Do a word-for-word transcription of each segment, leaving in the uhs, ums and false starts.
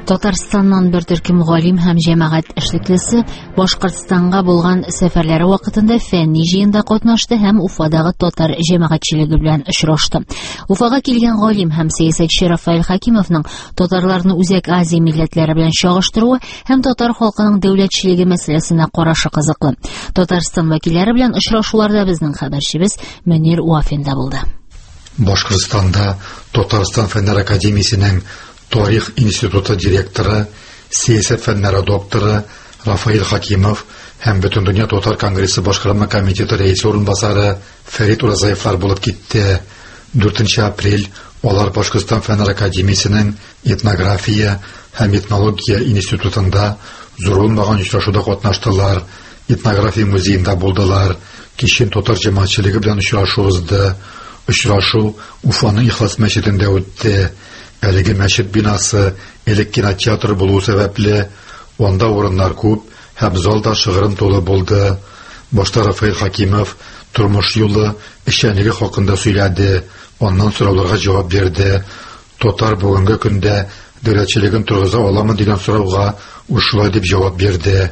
Татарстаннан бер төркем галим һәм җәмәгать эшлеклесе Башкортстанга булган сәфәрләре вакытында фәнни җыенда катнашты һәм Уфадагы татар җәмәгатьчелеге белән очрашты. Уфага килгән галим һәм сәясәтче Рафаэль Хакимовның татарларны үзәк Азия милләтләре белән чагыштыруы һәм татар халкының дәүләтчелеге мәсьәләсенә карашы кызыклы. Татарстан вәкилләре белән очрашуларда безнең хәбәрчебез Мөнир Уафин да булды. Башкортстанда Татарстан фәннәр академиясенең Тарих институты директоры, сәясәт фәннәре докторы Рафаэль Хакимов һәм Бөтен дөнья татар конгрессы башкарма комитеты рәисе урынбасары Фәрит Уразаевлар булып китте. дүртенче апрель алар Башкортстан фәннәр академиясенең этнография һәм этнология институтында зурулмаган очрашуда катнаштылар. Этнография музеенда булдылар. Кичен татар җәмәгатьчелеге белән очрашу узды. Очрашу Уфаның Ихлас мәчетендә үтте. Әлеге мәчет бинасы элек кинотеатр булу сәбәпле анда урыннар күп һәм залда шыгрым тулы булды. Башта Рафаэль Хакимов тормыш юлы, эшчәнлеге хакында сөйләде. Аннан сорауларга җавап бирде. Татар бүгенге көндә дәүләтчелеген тургыза аламы дигән сорауга ул шулай дип җавап бирде.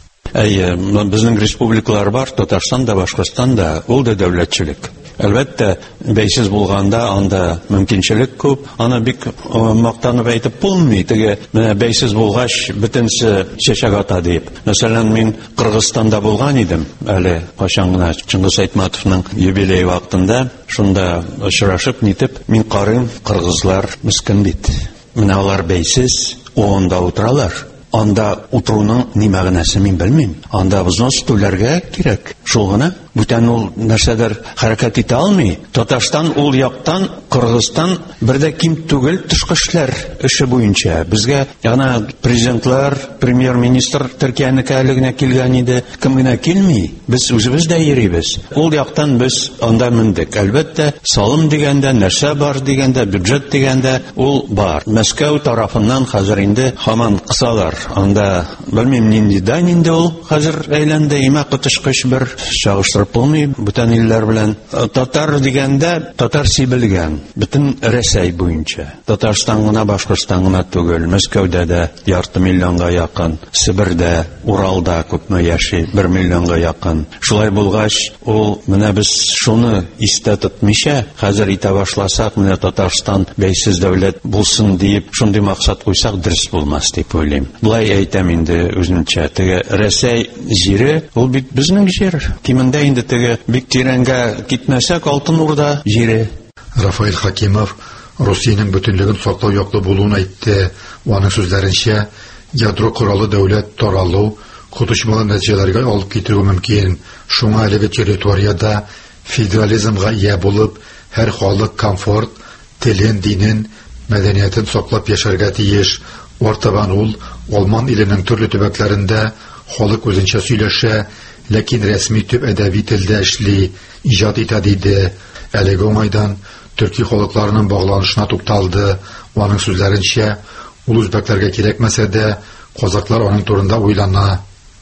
Әйе, безнең республикалар бар, Татарстан да, Башкортстан да, ул да дәүләтчелек. Әлбәттә, бәйсез булганда анда мөмкинчелек күп. Аны бик мактанып әйтеп булмый. Теге менә бәйсез булгач бөтенсе чәчәк ата дип. Мәсәлән, мин Кыргызстанда булган идем, әле качан гына Чыңгыз Айтматовның юбилей вакытында, шунда очрашып нитеп, мин карыйм, кыргызлар мискин бит. Менә алар бәйсез, анда утыралар. Анда утыруның ни мәгънәсе мин белмим. Анда взнос түләргә кирәк. Шул гына. Бүтән ул нәрсәдер хәрәкәт итә алмый. Татарстан ул яктан, Кыргызстан бердә ким түгел тышкы эшләр эше буенча. Безгә яна президентлар, премьер-министр Төркиянеке әлегенә килгән иде. Кем генә килми. Без үзебез дә йөрибез. Ул яктан без анда мендек. Әлбәттә, салым дигәндә, нәрсә бар дигәндә, бюджет дигәндә ул бар. Мәскәү тарафыннан хәзер инде һаман кысалар. Анда белмим нинди да нинди ул хәзер әйләнде. Имә кытышкыч бер чагыштырып булмый бүтән илләр белән. Татар дигәндә татар сибелгән. Бөтен Рәсәй буенча. Татарстан гына, Башкортстан гына түгел. Мәскәүдә дә ярты миллионга якын, Себердә, Уралда күпме яши, бер миллионга якын. Шулай булгач, ул менә без шуны истә тотмыйча, хәзер итә башласак, менә Татарстан бәйсез дәүләт булсын дип, шундый максат куйсак дөрес булмас дип уйлыйм. Булай әйтәм инде үзенчә. Теге Рәсәй җире, ул бит безнең җир. Кимендә инде теге бик тирәнгә китмәсәк, Алтын Урда җире. Рафаэль Хакимов Русиянең бөтенлеген саклау яклы булуын әйтте. Аның сүзләренчә, ядро коралы дәүләт таралу котышмалы нәтиҗәләргә алып китерү мөмкин. Шуңа әлеге территорияда федерализмга ия булып, һәр халык комфорт, телен, динен, мәдәниятен саклап яшәргә тиеш. Артабан ул Алман иленең төрле төбәкләрендә халык үзенчә сөйләшә, ләкин рәсми төп әдәби телдә эшли, иҗат итә диде. Әлеге уңайдан төрки халыкларының багланышына тукталды. Аның сүзләренчә, ул үзбәкләргә кирәкмәсә дә, казаклар аның турында уйлана.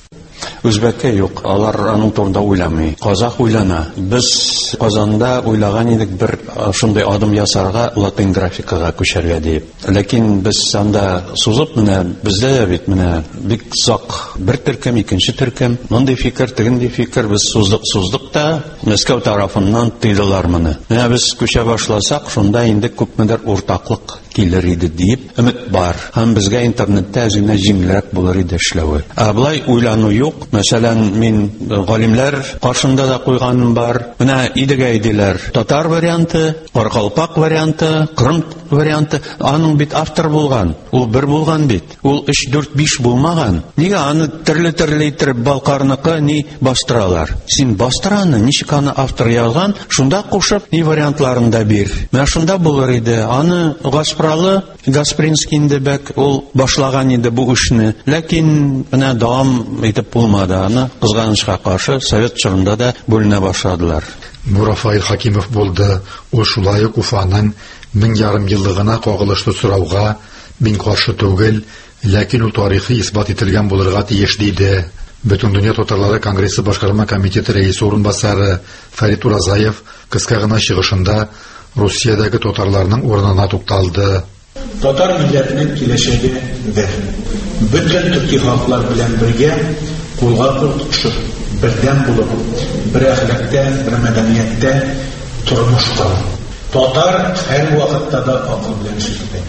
Үзбәккә юк, алар аның турында уйламый. Казак уйлана. Без Казанда уйлаган идек бер шундый адым ясарга, латин графикага күчәргә дип. Ләкин без анда сузып менә, бездә бит менә бик сак бер төркем, икенче төркем, мондый фикер, тегендий фикер без суздык, суздык та Мәскәү тарафыннан тыйдылар моны. Менә без күчә башласак, шунда инде күпмедер уртаклык килер иде дип өмет бар. Һәм безгә интернетта әзенә җиңелрәк булыр иде эшләве. Ә булай уйлану юк. Мәсәлән, мин галимнәр каршында да куйганым бар. Менә идегә иделәр. Татар варианты, Каракалпак варианты, Крым варианты. Аның бит автор булган. Ул бер булган бит. Ул өч, дүрт, биш булмаган. Нигә аны төрле-төрле итеп Балкарныкы ни бастыралар? Син бастыраны, ничек аны автор язган? Шунда кушып, ни вариантларында бир. Менә шунда булыр иде. Аны Гаспралы, Гаспринский индебек, ул башлаган иде бу эшне. Ләкин менә дәвам итеп булмады. Аны кызганычка каршы Совет чорында да бүленә башладылар. Бу Рафаэль Хакимов булды. Ул шулай ук Уфаның мең ярым еллыгына кагылышлы сорауга мин каршы түгел, ләкин ул тарихи исбат ителгән булырга тиеш диде. Бөтен дөнья татарлары конгрессы башкарма комитеты рәисе урынбасары Фәрит Уразаев кыска гына чыгышында Русиядәге татарларның урынына тукталды. Татар милләтенең киләчәге бер. Бөтен төрки халыклар белән бергә кулга-кул тотышып, бердәм булып, бер әхлакта, бер мәдәнияттә тормыш кору. Татар һәр вакытта да акыл белән эшләп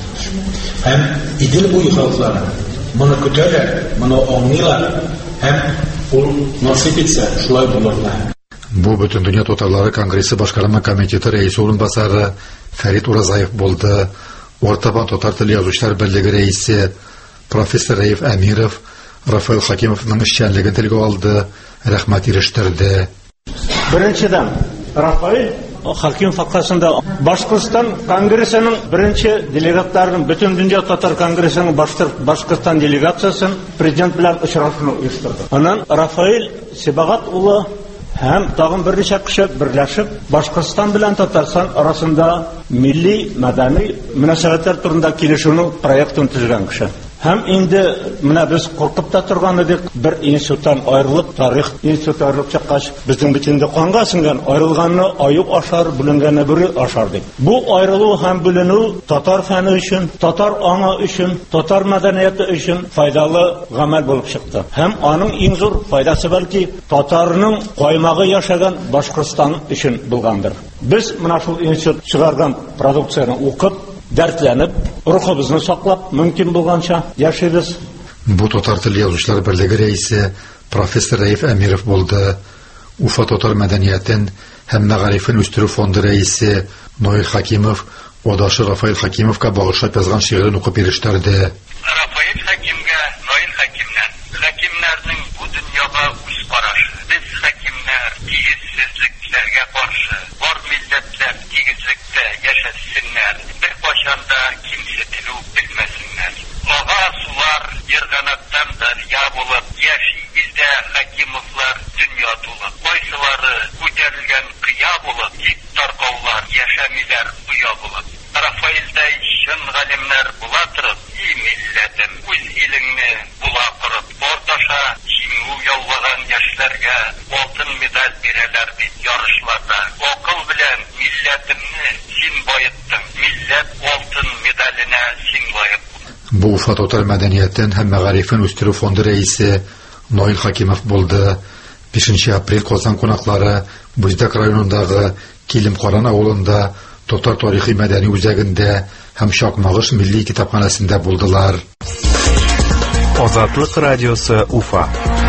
һәм Идел буе халыклары моны көтәләр, моны аңлыйлар һәм ул насыйп итсә шулай булырлар. Бу бөтен дөнья татарлары конгрессы башкарма комитеты рәисе урынбасары Фәрит Уразаев булды. Ортабан татар теле язучылар берлеге рәисе профессор Раиф Әмиров Рафаил Хакимовның эшчәнлеген телгә алды, рәхмәт ирештерде. Беренчедән, Рафаил Хакимов факасында Башкортстан конгрессының беренче делегаттарының бөтен дөнья татар конгрессының Башкортстан делегациясын президент белән очрашуны оештырды. Аннан Рафаил Сибагат улы һәм тагын берничә кеше берләшеп Башкортстан белән Татарстан арасында милли мәдәни мөнәсәбәтләр турында килешүнең проектын төзегән кеше. Һәм инде менә без куркып та торган идек, бер институттан аерылып, тарих институты аерылып чыккач, безнең битендә канга сиңгән аерылганны аюк ашар, бүленгәнне бүре ашар дип. Бу аерылу һәм бүленү татар фәне өчен, татар аңы өчен, татар мәдәнияте өчен файдалы гамәл булып чыкты. Һәм аның иң зур файдасы бәлки татарның каймагы яшәгән Башкортстан өчен булгандыр. Без менә шул институт чыгарган продукцияны укып, дәртләнеп, рухыбызны саклап, мөмкин булганча яшибез. Бу татар теле язучылар берлеге рәисе профессор Раиф Әмиров булды. Уфа татар мәдәниятен һәм мәгарифен үстерү фонды рәисе Ноил Хакимов одашы Рафаил Хакимовка багышлап язган шигырен укып ирештерде. Рафаил Хакимга Ноил Хакимнән Хакимнәрнең бу дөньяга үз карашы. Без Хакимнәр тигезсезлекләргә каршы, бар милләтләр тигезлектә яшәсеннәр. Бер кашанда кимсетелү белмәсеннәр. Ага сулар ерганаттан дарья булып, яши илдә Хакимовлар дөнья тулы. Кайсылары күтәрелгән кыя булып, тик таркаулар яшәмиләр уя булып. Рафаилдай чын галимнәр була торып, и милләтем, үз илеңне була корып, орташа җиңү яулаган яшьләргә алтын медаль бирәләр дип ярышларда. Акыл белән милләтемне син баеттың, милләт алтын медаленә син лаек. Бу Уфа татар мәдәниятен һәм мәгарифен үстерү фонды рәисе Ноил Хакимов булды. бишенче апрель Казан кунаклары Бүздәк районындагы Килем-Каран авылында татар тарихи мәдәни үзәгендә һәм Чакмагыш милли китапханәсендә булдылар. Азатлык радиосы Уфа.